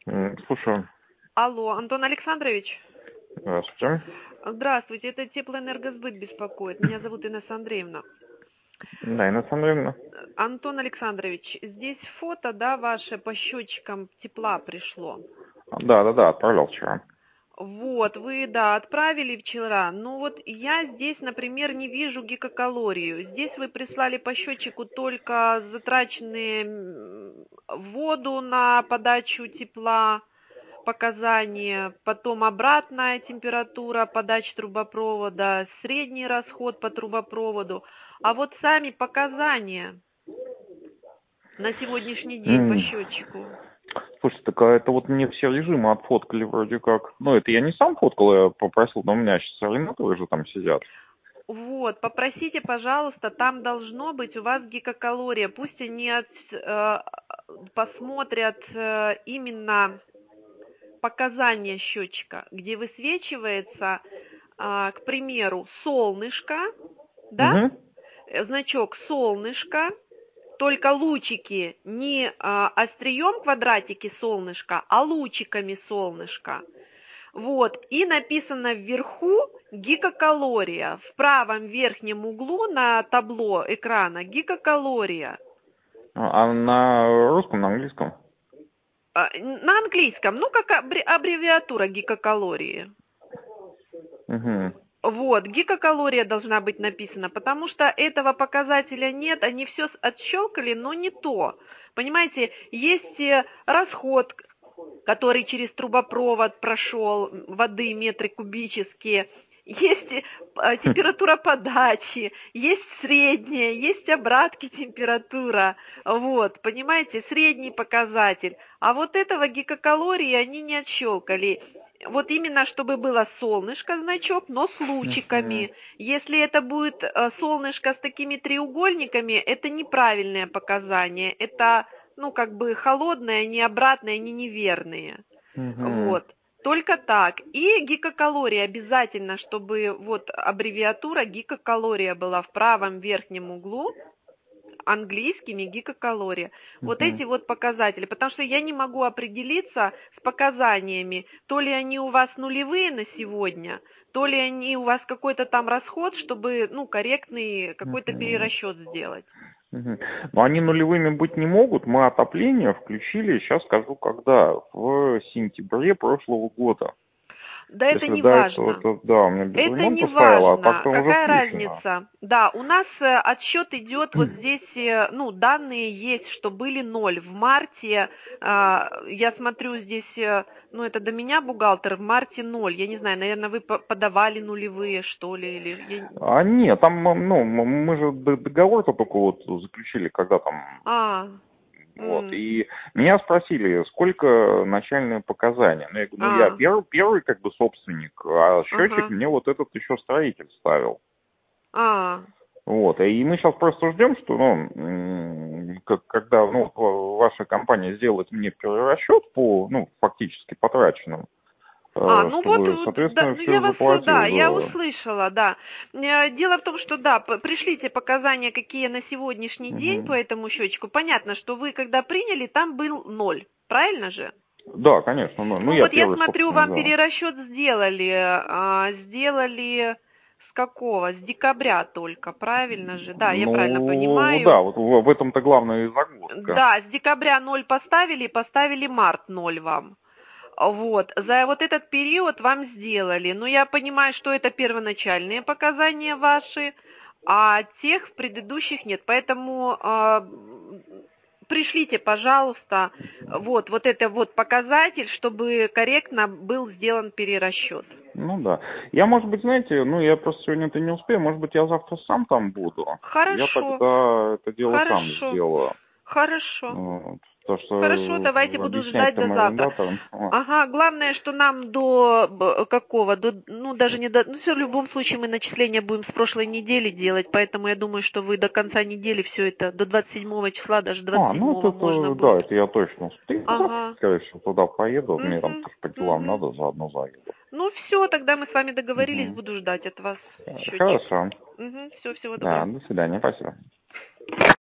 Слушаю. Алло, Антон Александрович? Здравствуйте. Здравствуйте, это Теплоэнергосбыт беспокоит. Меня зовут Инесса Андреевна. Да, Инна Андреевна. Антон Александрович, здесь фото, да, ваше по счетчикам тепла пришло. Да, отправлял вчера. Вот, вы, да, отправили вчера. Ну вот я здесь, например, не вижу гигакалорию. Здесь вы прислали по счетчику только затраченные воду на подачу тепла, показания, потом обратная температура подачи трубопровода, средний расход по трубопроводу. А вот сами показания на сегодняшний день по М, счетчику. Слушайте, так а это вот мне все режимы отфоткали вроде как. Ну, это я не сам фоткал, я попросил, но у меня сейчас ординаторы же там сидят. Вот, попросите, пожалуйста, там должно быть у вас гигакалория. Пусть они посмотрят именно показания счетчика, где высвечивается, к примеру, солнышко, да, Угу. значок солнышко, только лучики не острием квадратики солнышка, а лучиками солнышка. Вот, и написано вверху гигакалория. В правом верхнем углу на табло экрана гигакалория. А на русском, на английском? На английском, ну, как аббревиатура гигакалории. Угу. Вот, гигакалория должна быть написана, потому что этого показателя нет, они все отщелкали, но не то. Понимаете, есть расход, который через трубопровод прошел, воды метры кубические, есть температура подачи, есть средняя, есть обратки температура, вот, понимаете, средний показатель. А вот этого гигакалории они не отщелкали. Вот именно, чтобы было солнышко значок, но с лучиками. Если это будет солнышко с такими треугольниками, это неправильное показание. Это, ну, как бы холодное, не обратное, не неверные. Угу. Вот. Только так. И гигакалория обязательно, чтобы вот аббревиатура гигакалория была в правом верхнем углу, английскими гигакалория. Вот Угу. эти вот показатели, потому что я не могу определиться с показаниями, то ли они у вас нулевые на сегодня, то ли они у вас какой-то там расход, чтобы, ну, корректный какой-то Угу. перерасчет сделать. Угу. Но они нулевыми быть не могут. Мы отопление включили, сейчас скажу, когда, в сентябре прошлого года. Да это Если не до этого, важно. то да, у меня без Это не ремонта стояло, а так-то важно. уже Какая включено. разница? Да, у нас отсчет идет вот здесь, ну, данные есть, что были ноль. В марте, я смотрю здесь, ну, это до меня бухгалтер, в марте ноль. Я не знаю, наверное, вы подавали нулевые, что ли, или... А нет, там, ну, мы же договор-то только вот заключили, когда там, А, вот, и меня спросили, сколько начальные показания. Ну, я говорю, ну, я а, первый, как бы, собственник, а счетчик ага, мне вот этот еще строитель ставил. а. Вот, и мы сейчас просто ждем, что, ну, когда, ну, ваша компания сделает мне перерасчет по, ну, фактически потраченным, Ну вот, чтобы, да, соответственно, ну я все вас, да, заплатил, я да. услышала, да. Дело в том, что, да, пришлите показания, какие на сегодняшний день по Мгм. этому счетчику. Понятно, что вы, когда приняли, там был ноль, правильно же? Да, конечно, ну, Ну я вот я первый смотрю, собственник, вам да. перерасчет сделали, сделали с какого? С декабря только, правильно же? Да, я правильно Ну, понимаю. да, вот в этом-то главная и загвоздка. Да, с декабря ноль поставили, и поставили март ноль вам. Вот, за вот этот период вам сделали. Но я понимаю, что это первоначальные показания ваши, а тех предыдущих нет. Поэтому пришлите, пожалуйста, вот это вот показатель, чтобы корректно был сделан перерасчет. Ну да. Я, может быть, знаете, ну я просто сегодня-то не успею, может быть, я завтра сам там буду. Я Хорошо, тогда это дело сам хорошо, сделаю. хорошо. Вот. То, Хорошо, что давайте буду объяснять ждать до там завтра. арендаторам. Вот. Ага, главное, что нам до какого, ну даже не до, ну все, в любом случае мы начисления будем с прошлой недели делать, поэтому я думаю, что вы до конца недели все это, до 27 числа, даже Ну вот 27 можно это, да, будет. это я точно успею. Ну, завтра, Ага, скорее всего, туда поеду. Мне там угу, тоже по делам угу. надо, заодно заеду. Ну все, тогда мы с вами договорились, Угу. буду ждать от вас счетчик. Хорошо. Угу, все, всего Да, доброго. до свидания, спасибо.